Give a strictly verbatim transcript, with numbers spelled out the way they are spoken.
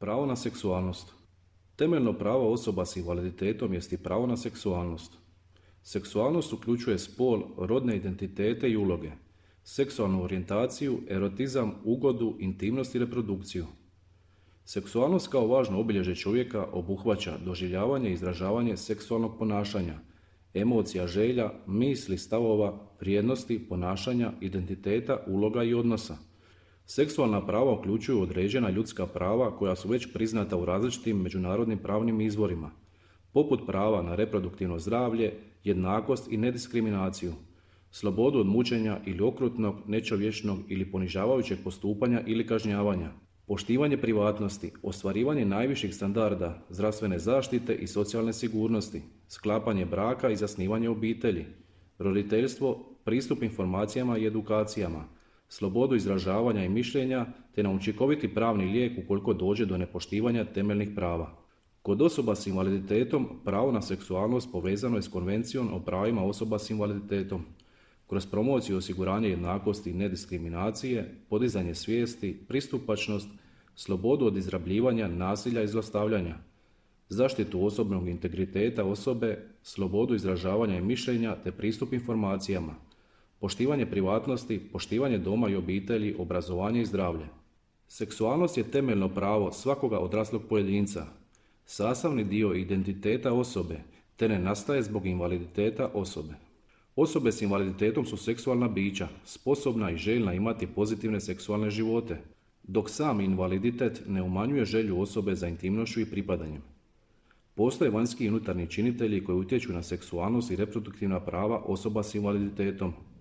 Pravo na seksualnost. Temeljno pravo osoba s invaliditetom jest i pravo na seksualnost. Seksualnost uključuje spol, rodne identitete i uloge, seksualnu orijentaciju, erotizam, ugodu, intimnost i reprodukciju. Seksualnost kao važno obilježje čovjeka obuhvaća doživljavanje i izražavanje seksualnog ponašanja, emocija, želja, misli, stavova, vrijednosti, ponašanja, identiteta, uloga i odnosa. Seksualna prava uključuju određena ljudska prava koja su već priznata u različitim međunarodnim pravnim izvorima, poput prava na reproduktivno zdravlje, jednakost i nediskriminaciju, slobodu od mučenja ili okrutnog, nečovječnog ili ponižavajućeg postupanja ili kažnjavanja, poštivanje privatnosti, ostvarivanje najviših standarda zdravstvene zaštite i socijalne sigurnosti, sklapanje braka i zasnivanje obitelji, roditeljstvo, pristup informacijama i edukacijama, slobodu izražavanja i mišljenja te na učinkoviti pravni lijek ukoliko dođe do nepoštivanja temeljnih prava. Kod osoba s invaliditetom pravo na seksualnost povezano je s Konvencijom o pravima osoba s invaliditetom. Kroz promociju i osiguranje jednakosti i nediskriminacije, podizanje svijesti, pristupačnost, slobodu od izrabljivanja, nasilja i zlostavljanja, zaštitu osobnog integriteta osobe, slobodu izražavanja i mišljenja te pristup informacijama, poštivanje privatnosti, poštivanje doma i obitelji, obrazovanje i zdravlje. Seksualnost je temeljno pravo svakoga odraslog pojedinca, sastavni dio identiteta osobe, te ne nastaje zbog invaliditeta osobe. Osobe s invaliditetom su seksualna bića, sposobna i željna imati pozitivne seksualne živote, dok sam invaliditet ne umanjuje želju osobe za intimnošću i pripadanjem. Postoje vanjski i unutarnji činitelji koji utječu na seksualnost i reproduktivna prava osoba s invaliditetom.